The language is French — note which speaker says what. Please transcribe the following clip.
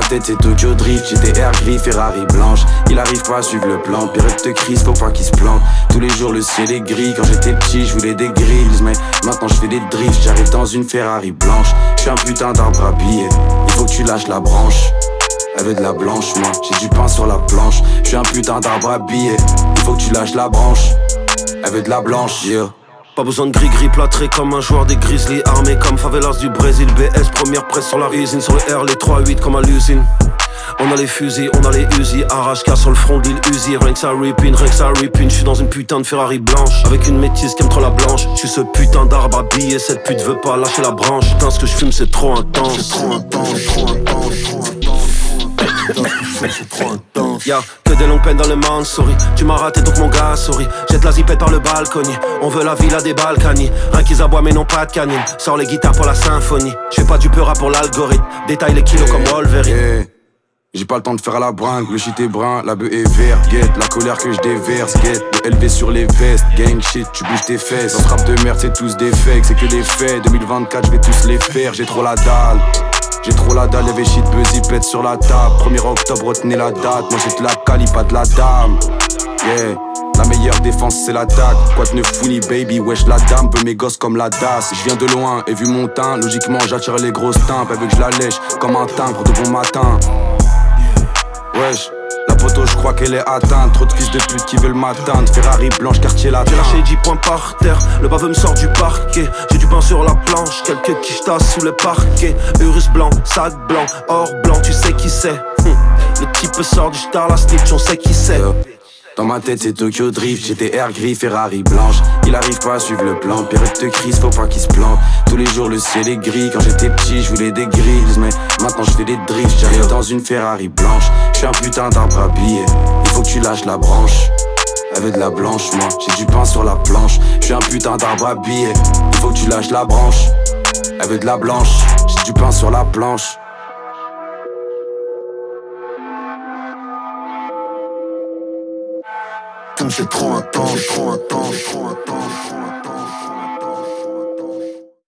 Speaker 1: tête c'est Tokyo Drift, j'étais air gris, Ferrari blanche. Il arrive pas à suivre le plan, Pirate te crise, faut pas qu'il se plante. Tous les jours le ciel est gris, quand j'étais petit je voulais des grills. Mais maintenant je fais des drifts, j'arrive dans une Ferrari blanche. Je suis un putain d'arbre à billets, il faut que tu lâches la branche. Elle veut de la blanche, moi, j'ai du pain sur la planche. Je suis un putain d'arbre à billets, il faut que tu lâches la branche. Elle veut de la blanche, yeah.
Speaker 2: Pas besoin de gris-gris plâtré comme un joueur des Grizzlies. Armé comme favelas du Brésil. BS première presse sur la résine. Sur le R les 3-8 comme à l'usine. On a les fusils, on a les Uzi. Arrache-cas sur le front de l'île Uzi. Rien que ça ripine, rien que ça ripine. J'suis dans une putain de Ferrari blanche avec une métisse qui aime trop la blanche. J'suis ce putain d'arbre à billets. Cette pute veut pas lâcher la branche. Putain ce que j'fume c'est trop intense. C'est trop intense, trop intense, trop intense. C'est trop intense. Y'a que des longues peines dans le Mansouri. Tu m'as raté donc mon gars souris. Jette la zipette par le balcony. On veut la villa des Balkany. Rien qu'ils aboient mais non pas de canine. Sors les guitares pour la symphonie. J'fais pas du peur pour l'algorithme. Détaille les kilos comme Wolverine.
Speaker 1: J'ai pas le temps de faire la bringue, le shit est brun, la bœuf est vert, guette, la colère que je déverse, guette, le LV sur les vestes, gang shit, tu bouges tes fesses, dans ce rap de merde c'est tous des fakes, c'est que des faits, 2024 je vais tous les faire, j'ai trop la dalle. J'ai trop la dalle, y'avait shit, buzzy, pète sur la table. 1er octobre, retenez la date. Moi j'ai de la cali, pas de la dame. Yeah, la meilleure défense c'est l'attaque. Quoi de neuf founi baby, wesh la dame veut mes gosses comme la DAS. Je viens de loin et vu mon teint, logiquement j'attire les grosses timpes. Elle veut que je la lèche comme un timbre de bon matin. Wesh, la photo je crois qu'elle est atteinte. Trop de fils de pute qui veulent m'atteindre. Ferrari blanche, quartier latin.
Speaker 2: J'ai lâché 10 points par terre, le baveux me sort du parquet. J'ai du pain sur la planche, quelques quichetas sous le parquet. Urus blanc, sac blanc, or blanc, tu sais qui c'est. Le type sort du star, la snitch, on sait qui c'est.
Speaker 1: Dans ma tête c'est Tokyo Drift, j'étais air gris, Ferrari blanche. Il arrive pas à suivre le plan, Pirate te crise, faut pas qu'il se plante. Tous les jours le ciel est gris, quand j'étais petit je voulais des grills. Mais maintenant je fais des drifts, j'arrive dans une Ferrari blanche. Je suis un putain d'arbre à billets, il faut que tu lâches la branche. Elle veut de la blanche, moi, j'ai du pain sur la planche. Je suis un putain d'arbre à billets, il faut que tu lâches la branche. Elle veut de la blanche, j'ai du pain sur la planche.
Speaker 3: Comme c'est trop intense, trop intense, trop intense, trop intense.